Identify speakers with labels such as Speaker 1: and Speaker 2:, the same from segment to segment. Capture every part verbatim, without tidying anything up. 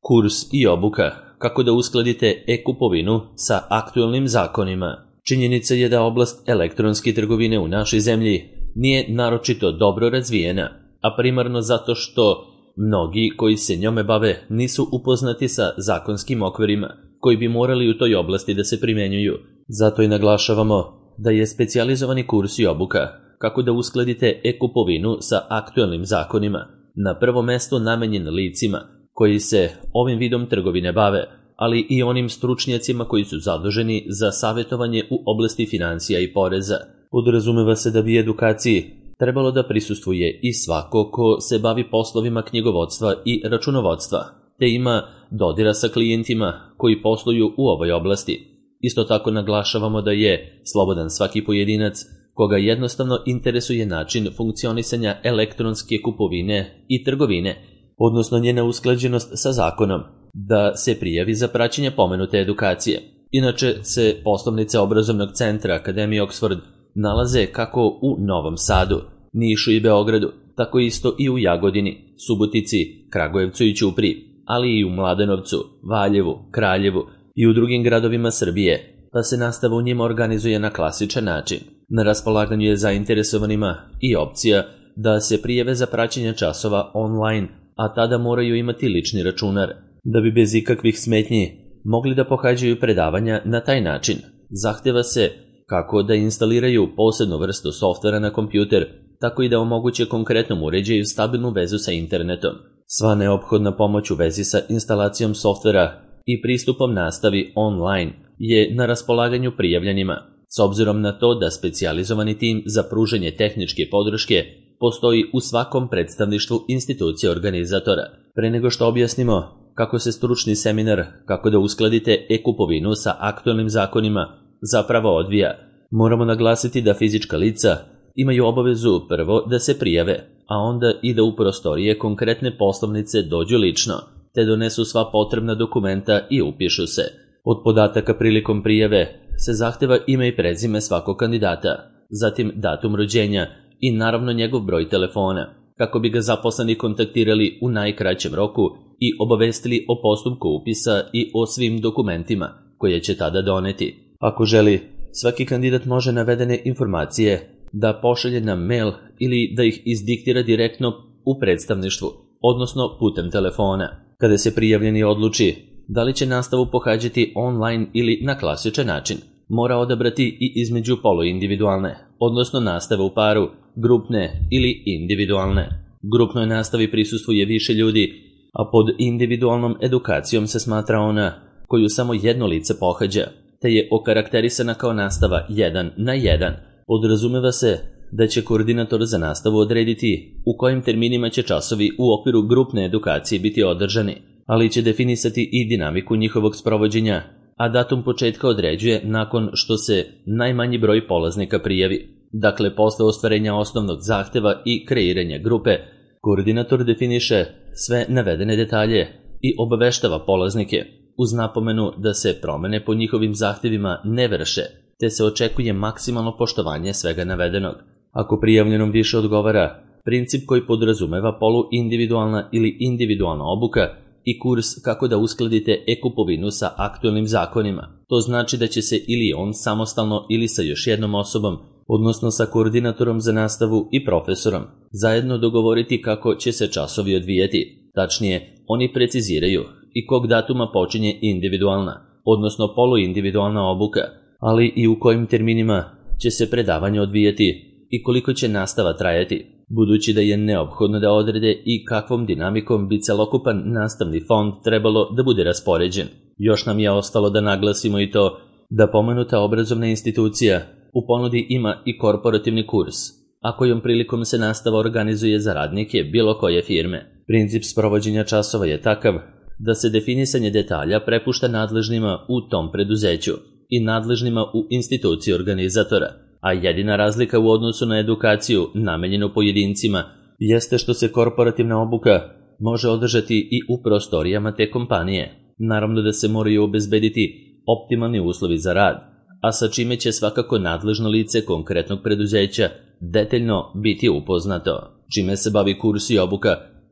Speaker 1: Kurs i obuka kako da uskladite e-kupovinu sa aktualnim zakonima. Činjenica je da oblast elektronske trgovine u našoj zemlji nije naročito dobro razvijena, a primarno zato što mnogi koji se njome bave nisu upoznati sa zakonskim okvirima koji bi morali u toj oblasti da se primenjuju. Zato i naglašavamo da je specijalizovani kurs i obuka kako da uskladite e-kupovinu sa aktualnim zakonima na prvo mesto namenjen licima koji se ovim vidom trgovine bave, ali i onim stručnjacima koji su zaduženi za savjetovanje u oblasti financija i poreza. Podrazumeva se da bi edukaciji trebalo da prisustvuje i svako ko se bavi poslovima knjigovodstva i računovodstva, te ima dodira sa klijentima koji posluju u ovoj oblasti. Isto tako naglašavamo da je slobodan svaki pojedinac koga jednostavno interesuje način funkcionisanja elektronske kupovine i trgovine, odnosno njena usklađenost sa zakonom, da se prijavi za praćenje pomenute edukacije. Inače se poslovnice obrazovnog centra Akademije Oxford nalaze kako u Novom Sadu, Nišu i Beogradu, tako isto i u Jagodini, Subotici, Kragujevcu i Ćupriji, ali i u Mladenovcu, Valjevu, Kraljevu i u drugim gradovima Srbije, pa se nastava u njima organizuje na klasičan način. Na raspolaganju je zainteresovanima i opcija da se prijave za praćenje časova online, a tada moraju imati lični računar, da bi bez ikakvih smetnji mogli da pohađaju predavanja na taj način. Zahteva se kako da instaliraju posebnu vrstu softvera na kompjuter, tako i da omoguće konkretnom uređaju stabilnu vezu sa internetom. Sva neophodna pomoć u vezi sa instalacijom softvera i pristupom nastavi online je na raspolaganju prijavljenima, s obzirom na to da specijalizovani tim za pružanje tehničke podrške postoji u svakom predstavništvu institucije organizatora. Pre nego što objasnimo kako se stručni seminar kako da uskladite e-kupovinu sa aktualnim zakonima zapravo odvija, moramo naglasiti da fizička lica imaju obavezu prvo da se prijave, a onda i da u prostorije konkretne poslovnice dođu lično, te donesu sva potrebna dokumenta i upišu se. Od podataka prilikom prijave se zahteva ime i prezime svakog kandidata, zatim datum rođenja i naravno njegov broj telefona, kako bi ga zaposleni kontaktirali u najkraćem roku i obavestili o postupku upisa i o svim dokumentima koje će tada doneti. Ako želi, svaki kandidat može navedene informacije da pošalje na mail ili da ih izdiktira direktno u predstavništvu, odnosno putem telefona. Kada se prijavljeni odluči da li će nastavu pohađati online ili na klasičan način, mora odabrati i između poluindividualne, odnosno nastave u paru, grupne ili individualne. Grupnoj nastavi prisustvuje više ljudi, a pod individualnom edukacijom se smatra ona koju samo jedno lice pohađa, te je okarakterisana kao nastava jedan na jedan. Podrazumeva se da će koordinator za nastavu odrediti u kojim terminima će časovi u okviru grupne edukacije biti održani, ali će definisati i dinamiku njihovog sprovođenja, a datum početka određuje nakon što se najmanji broj polaznika prijavi. Dakle, posle ostvarenja osnovnog zahteva i kreiranja grupe, koordinator definiše sve navedene detalje i obaveštava polaznike, uz napomenu da se promene po njihovim zahtevima ne vrše, te se očekuje maksimalno poštovanje svega navedenog. Ako prijavljenom više odgovara princip koji podrazumeva poluindividualna ili individualna obuka i kurs kako da uskladite e-kupovinu sa aktualnim zakonima, to znači da će se ili on samostalno ili sa još jednom osobom, odnosno sa koordinatorom za nastavu i profesorom, zajedno dogovoriti kako će se časovi odvijati. Tačnije, oni preciziraju i kog datuma počinje individualna, odnosno poluindividualna obuka, ali i u kojim terminima će se predavanje odvijati i koliko će nastava trajati, budući da je neophodno da odrede i kakvom dinamikom bi celokupan nastavni fond trebalo da bude raspoređen. Još nam je ostalo da naglasimo i to da pomenuta obrazovna institucija u ponudi ima i korporativni kurs, a kojom prilikom se nastava organizuje za radnike bilo koje firme. Princip sprovođenja časova je takav da se definisanje detalja prepušta nadležnima u tom preduzeću i nadležnima u instituciji organizatora, a jedina razlika u odnosu na edukaciju namenjenu pojedincima jeste što se korporativna obuka može održati i u prostorijama te kompanije. Naravno da se moraju obezbediti optimalni uslovi za rad, a sa čime će svakako nadležno lice konkretnog preduzeća detaljno biti upoznato. Čime se bavi kurs i obuka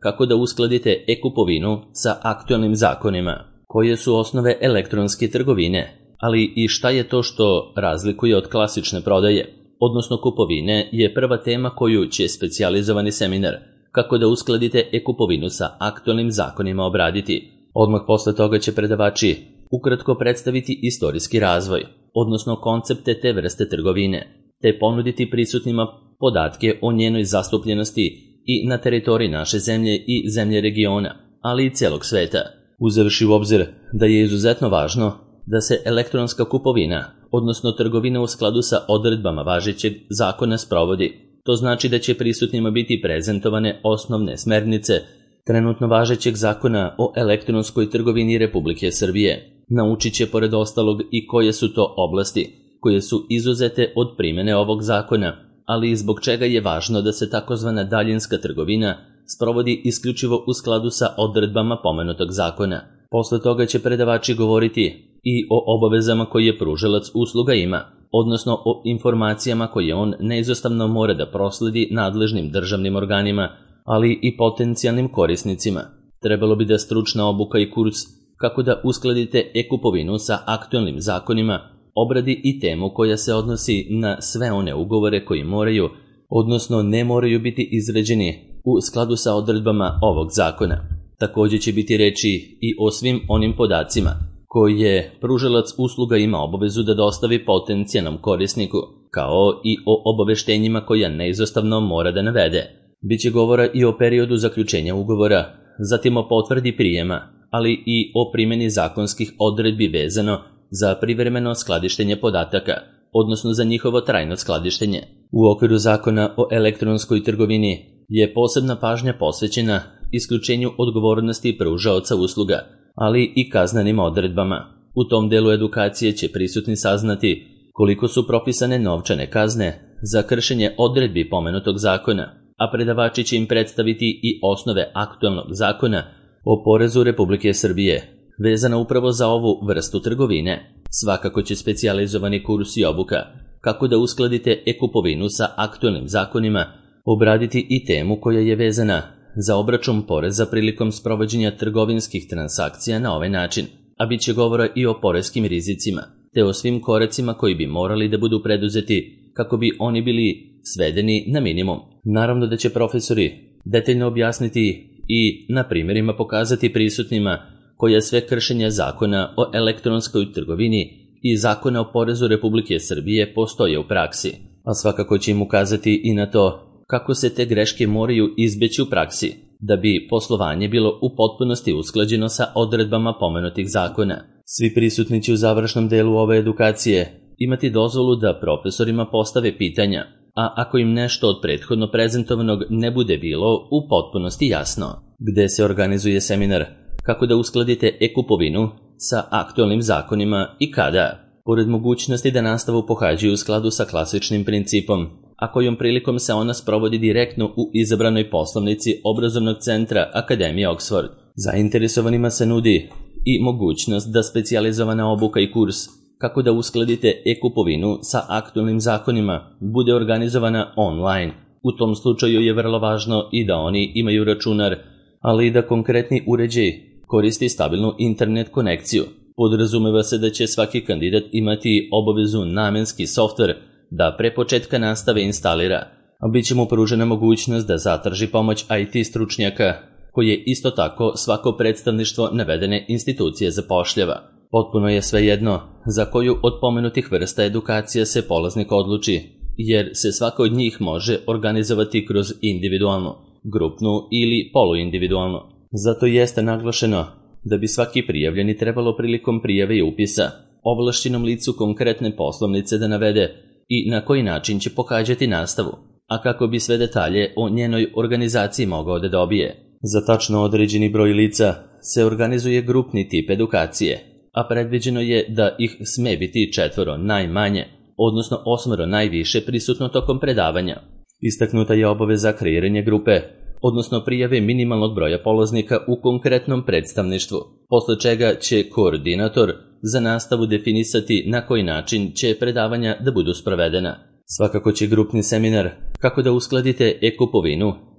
Speaker 1: kako da uskladite e-kupovinu sa aktualnim zakonima, koje su osnove elektronske trgovine, ali i šta je to što razlikuje od klasične prodaje, odnosno kupovine, je prva tema koju će specijalizovani seminar kako da uskladite e-kupovinu sa aktualnim zakonima obraditi. Odmah posle toga će predavači ukratko predstaviti istorijski razvoj, odnosno koncepte te vrste trgovine, te ponuditi prisutnima podatke o njenoj zastupljenosti i na teritoriji naše zemlje i zemlje regiona, ali i celog sveta. Uzevši u obzir da je izuzetno važno da se elektronska kupovina, odnosno trgovina u skladu sa odredbama važećeg zakona sprovodi. To znači da će prisutnima biti prezentovane osnovne smernice trenutno važećeg zakona o elektronskoj trgovini Republike Srbije. Naučit će pored ostalog i koje su to oblasti koje su izuzete od primene ovog zakona, ali i zbog čega je važno da se takozvana daljinska trgovina sprovodi isključivo u skladu sa odredbama pomenutog zakona. Posle toga će predavači govoriti i o obavezama koje pružalac usluga ima, odnosno o informacijama koje on neizostavno mora da prosledi nadležnim državnim organima, ali i potencijalnim korisnicima. Trebalo bi da stručna obuka i kurs kako da uskladite e-kupovinu sa aktualnim zakonima obradi i temu koja se odnosi na sve one ugovore koji moraju, odnosno ne moraju biti izrađeni u skladu sa odredbama ovog zakona. Također će biti reči i o svim onim podacima koje pružalac usluga ima obavezu da dostavi potencijalnom korisniku, kao i o obaveštenjima koja neizostavno mora da navede. Biće govora i o periodu zaključenja ugovora, zatim o potvrdi prijema, ali i o primjeni zakonskih odredbi vezano za privremeno skladištenje podataka, odnosno za njihovo trajno skladištenje. U okviru zakona o elektronskoj trgovini je posebna pažnja posvećena isključenju odgovornosti pružaoca usluga, ali i kaznenim odredbama. U tom delu edukacije će prisutni saznati koliko su propisane novčane kazne za kršenje odredbi pomenutog zakona, a predavači će im predstaviti i osnove aktualnog zakona o porezu Republike Srbije, vezana upravo za ovu vrstu trgovine. Svakako će specijalizovani kurs i obuka kako da uskladite e-kupovinu sa aktualnim zakonima obraditi i temu koja je vezana za obračun poreza prilikom sprovođenja trgovinskih transakcija na ovaj način, a bit će govora i o poreskim rizicima, te o svim koracima koji bi morali da budu preduzeti kako bi oni bili svedeni na minimum. Naravno da će profesori detaljno objasniti i na primjerima pokazati prisutnima koja sve kršenja zakona o elektronskoj trgovini i zakona o porezu Republike Srbije postoje u praksi, a svakako će im ukazati i na to kako se te greške moraju izbeći u praksi, da bi poslovanje bilo u potpunosti usklađeno sa odredbama pomenutih zakona. Svi prisutni će u završnom delu ove edukacije imati dozvolu da profesorima postave pitanja, a ako im nešto od prethodno prezentovanog ne bude bilo u potpunosti jasno. Gde se organizuje seminar? Kako da uskladite e-kupovinu sa aktualnim zakonima i kada? Pored mogućnosti da nastavu pohađaju u skladu sa klasičnim principom, a kojom prilikom se ona sprovodi direktno u izabranoj poslovnici obrazovnog centra Akademije Oxford. Zainteresovanima se nudi i mogućnost da specijalizovana obuka i kurs kako da uskladite e-kupovinu sa aktualnim zakonima bude organizovana online. U tom slučaju je vrlo važno i da oni imaju računar, ali i da konkretni uređaj koristi stabilnu internet konekciju. Podrazumeva se da će svaki kandidat imati obavezu namenski softver da pre početka nastave instalira, a bit će mu pružena mogućnost da zatraži pomoć I T stručnjaka, koje isto tako svako predstavništvo navedene institucije zapošljava. Potpuno je svejedno za koju od pomenutih vrsta edukacija se polaznik odluči, jer se svaka od njih može organizovati kroz individualnu, grupnu ili poluindividualno. Zato jeste naglašeno da bi svaki prijavljeni trebalo prilikom prijave i upisa ovlašćenom licu konkretne poslovnice da navede i na koji način će pohađati nastavu, a kako bi sve detalje o njenoj organizaciji mogao da dobije. Za tačno određeni broj lica se organizuje grupni tip edukacije, a predviđeno je da ih sme biti četvoro najmanje, odnosno osmoro najviše prisutno tokom predavanja. Istaknuta je obaveza kreiranja grupe, odnosno prijave minimalnog broja polaznika u konkretnom predstavništvu, posle čega će koordinator za nastavu definisati na koji način će predavanja da budu sprovedena. Svakako će grupni seminar kako da uskladite e-kupovinu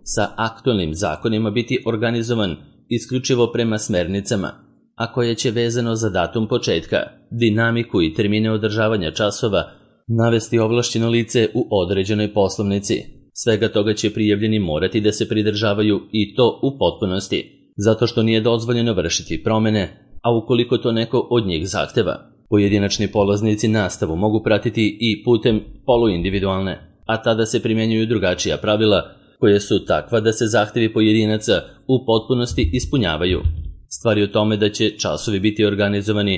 Speaker 1: sa aktualnim zakonima biti organizovan isključivo prema smernicama, a koje će vezano za datum početka, dinamiku i termine održavanja časova navesti ovlašćeno lice u određenoj poslovnici. Svega toga će prijavljeni morati da se pridržavaju i to u potpunosti, zato što nije dozvoljeno vršiti promene, a ukoliko to neko od njih zahteva, pojedinačni polaznici nastavu mogu pratiti i putem poluindividualne, a tada se primjenjuju drugačija pravila koje su takva da se zahtevi pojedinaca u potpunosti ispunjavaju. Stvar je u tome da će časovi biti organizovani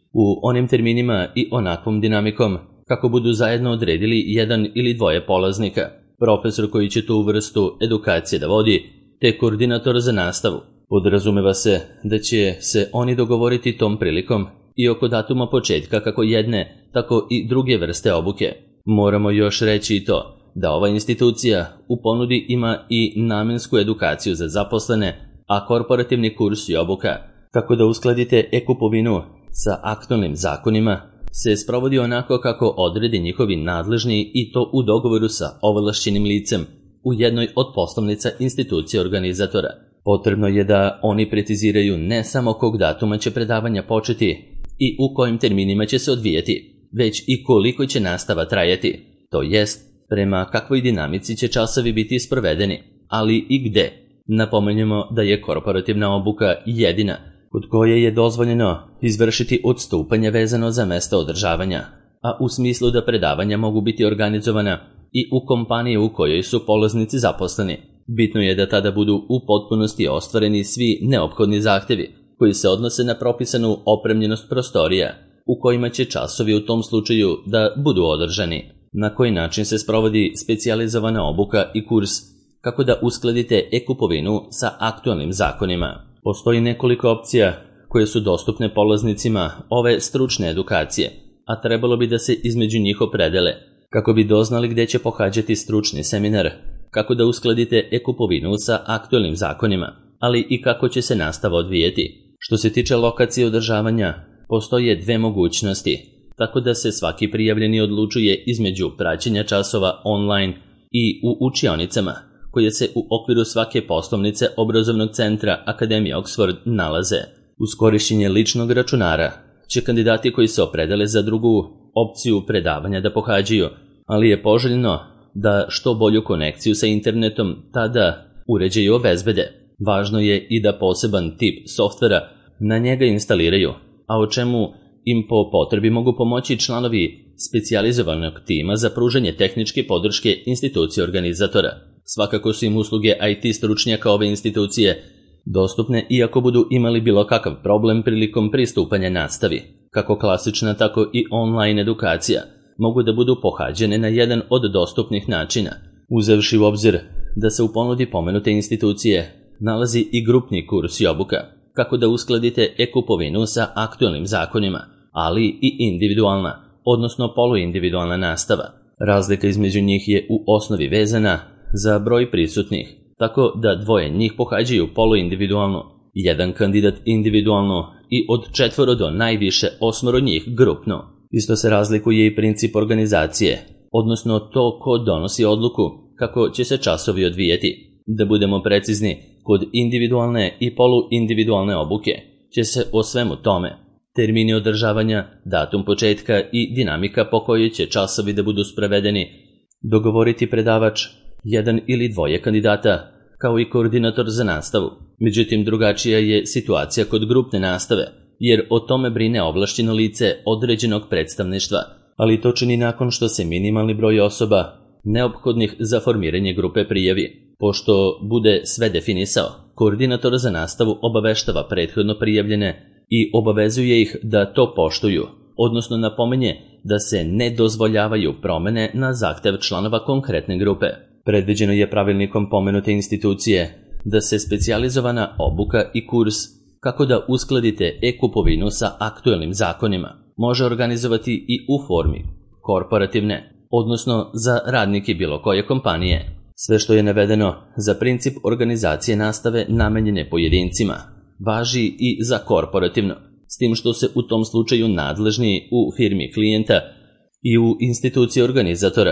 Speaker 1: u onim terminima i onakvom dinamikom kako budu zajedno odredili jedan ili dvoje polaznika, profesor koji će tu vrstu edukacije da vodi, te koordinator za nastavu. Podrazumeva se da će se oni dogovoriti tom prilikom i oko datuma početka kako jedne, tako i druge vrste obuke. Moramo još reći i to da ova institucija u ponudi ima i namensku edukaciju za zaposlene, a korporativni kurs i obuka, kako da uskladite e-kupovinu sa aktualnim zakonima, se sprovodi onako kako odredi njihovi nadležni i to u dogovoru sa ovlašćenim licem u jednoj od poslovnica institucije organizatora. Potrebno je da oni preciziraju ne samo kog datuma će predavanja početi i u kojim terminima će se odvijeti, već i koliko će nastava trajati, to jest prema kakvoj dinamici će časovi biti sprovedeni, ali i gde. Napomenjemo da je korporativna obuka jedina kod koje je dozvoljeno izvršiti odstupanje vezano za mesto održavanja, a u smislu da predavanja mogu biti organizovana i u kompaniji u kojoj su polaznici zaposleni. Bitno je da tada budu u potpunosti ostvareni svi neophodni zahtevi koji se odnose na propisanu opremljenost prostorija u kojima će časovi u tom slučaju da budu održani. Na koji način se sprovodi specijalizovana obuka i kurs kako da uskladite e-kupovinu sa aktualnim zakonima. Postoji nekoliko opcija koje su dostupne polaznicima ove stručne edukacije, a trebalo bi da se između njih opredele kako bi doznali gde će pohađati stručni seminar, kako da uskladite e-kupovinu sa aktualnim zakonima, ali i kako će se nastava odvijeti. Što se tiče lokacije održavanja, postoje dve mogućnosti, tako da se svaki prijavljeni odlučuje između praćenja časova online i u učionicama, koje se u okviru svake poslovnice obrazovnog centra Akademije Oxford nalaze. Uz korišćenje ličnog računara će kandidati koji se opredele za drugu opciju predavanja da pohađaju, ali je poželjno da što bolju konekciju sa internetom tada uređaju obezbede. Važno je i da poseban tip softvera na njega instaliraju, a o čemu im po potrebi mogu pomoći članovi specijalizovanog tima za pružanje tehničke podrške institucije organizatora. Svakako su im usluge I T stručnjaka ove institucije dostupne iako budu imali bilo kakav problem prilikom pristupanja nastavi. Kako klasična, tako i online edukacija mogu da budu pohađene na jedan od dostupnih načina, uzevši u obzir da se u ponudi pomenute institucije nalazi i grupni kurs i obuka, kako da uskladite e-kupovinu sa aktualnim zakonima, ali i individualna, odnosno poluindividualna nastava. Razlika između njih je u osnovi vezana za broj prisutnih, tako da dvoje njih pohađaju poluindividualno, jedan kandidat individualno i od četvoro do najviše osmoro njih grupno. Isto se razlikuje i princip organizacije, odnosno to ko donosi odluku kako će se časovi odvijeti. Da budemo precizni, kod individualne i poluindividualne obuke će se o svemu tome, termini održavanja, datum početka i dinamika po kojoj će časovi da budu sprovedeni, dogovoriti predavač, jedan ili dvoje kandidata, kao i koordinator za nastavu. Međutim, drugačija je situacija kod grupne nastave, jer o tome brine ovlašćeno lice određenog predstavništva, ali to čini nakon što se minimalni broj osoba neophodnih za formiranje grupe prijavi. Pošto bude sve definisao, koordinator za nastavu obaveštava prethodno prijavljene i obavezuje ih da to poštuju, odnosno napominje da se ne dozvoljavaju promene na zahtev članova konkretne grupe. Predviđeno je pravilnikom pomenute institucije da se specijalizovana obuka i kurs kako da uskladite e-kupovinu sa aktualnim zakonima može organizovati i u formi korporativne, odnosno za radnike bilo koje kompanije. Sve što je navedeno za princip organizacije nastave namenjene pojedincima važi i za korporativno, s tim što se u tom slučaju nadležni u firmi klijenta i u instituciji organizatora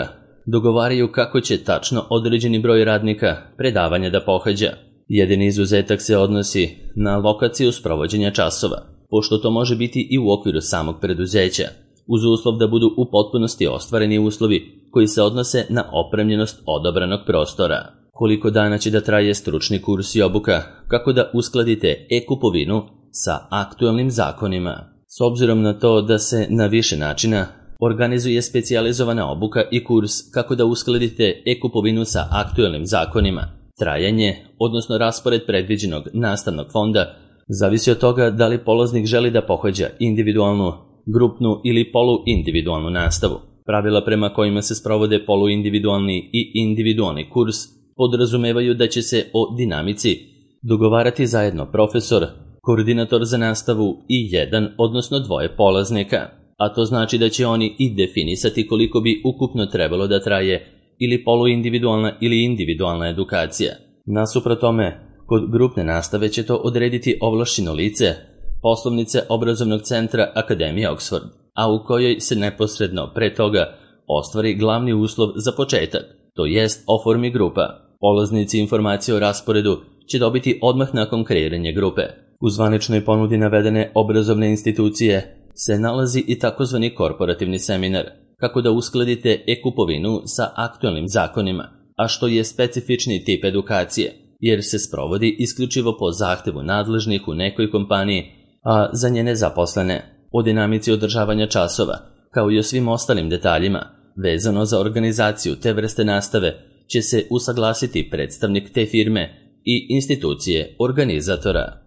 Speaker 1: dogovaraju kako će tačno određeni broj radnika predavanja da pohađa. Jedini izuzetak se odnosi na lokaciju sprovođenja časova, pošto to može biti i u okviru samog preduzeća, uz uslov da budu u potpunosti ostvareni uslovi koji se odnose na opremljenost odabranog prostora. Koliko dana će da traje stručni kurs i obuka, kako da uskladite e-kupovinu sa aktuelnim zakonima. S obzirom na to da se na više načina organizuje specijalizovana obuka i kurs kako da uskladite e-kupovinu sa aktuelnim zakonima, trajanje, odnosno raspored predviđenog nastavnog fonda, zavisi od toga da li polaznik želi da pohađa individualnu, grupnu ili poluindividualnu nastavu. Pravila prema kojima se sprovode poluindividualni i individualni kurs podrazumevaju da će se o dinamici dogovarati zajedno profesor, koordinator za nastavu i jedan, odnosno dvoje polaznika, a to znači da će oni i definisati koliko bi ukupno trebalo da traje ili poluindividualna ili individualna edukacija. Nasuprot tome, kod grupne nastave će to odrediti ovlašćeno lice, poslovnice obrazovnog centra Akademije Oxford, a u kojoj se neposredno pre toga ostvari glavni uslov za početak, to jest oformi grupa. Polaznici informacije o rasporedu će dobiti odmah nakon kreiranja grupe. U zvaničnoj ponudi navedene obrazovne institucije se nalazi i takozvani korporativni seminar, kako da uskladite e-kupovinu sa aktuelnim zakonima, a što je specifični tip edukacije, jer se sprovodi isključivo po zahtevu nadležnih u nekoj kompaniji, a za njene zaposlene. O dinamici održavanja časova, kao i o svim ostalim detaljima, vezano za organizaciju te vrste nastave, će se usaglasiti predstavnik te firme i institucije organizatora.